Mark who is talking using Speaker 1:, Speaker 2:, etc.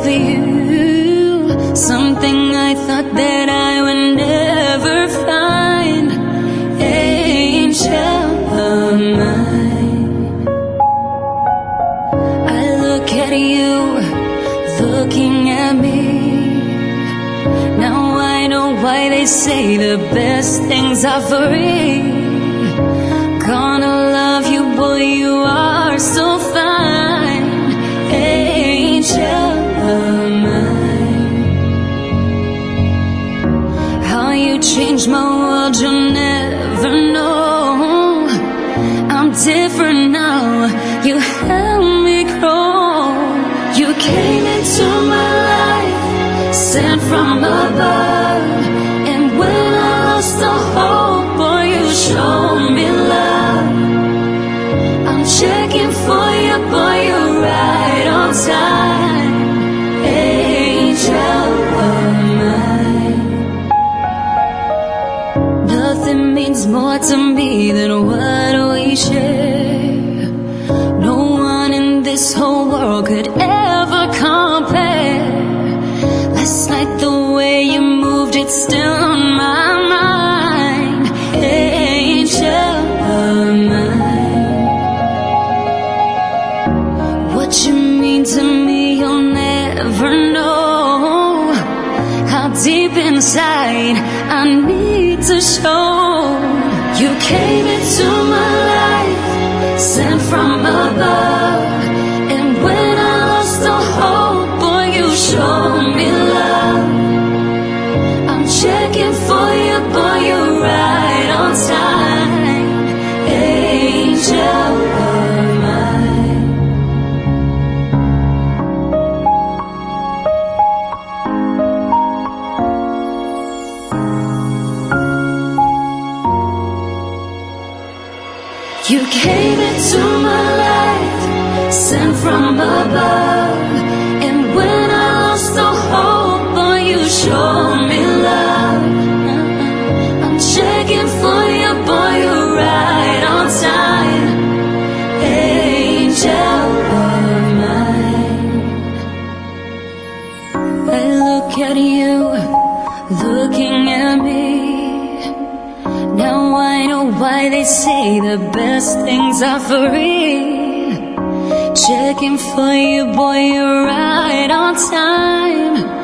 Speaker 1: of you, something I thought that I would never find. Angel of mine, I look at you, looking at me. Now I know why they say the best things are free. Gonna love you, boy, you are so fine. Angel of mine, how you changed my world, you'll never know. I'm different now, you helped me grow. You came into my life, sent from above. And when I lost the hope, boy, you showed me love. I'm checking for you, boy, you're right on time. Angel of mine, nothing means more to me than what we share. No one in this whole world could ever compare. Last night the way you moved, it's still on my mind. Angel of mine, what you mean to me, you'll never know. How deep inside I need to show. You came into my life, sent from above. And when I lost the hope, boy, you showed me love. I'm checking for you, boy, you're right on time. Angel of mine, you came into my life, sent from above. And when I lost the hope, boy, you showed me love. I'm checking for you, boy, you're right on time. Angel of mine, I look at you, looking at me. Now I know why they say the best things are free. Checking for you, boy, you're right on time.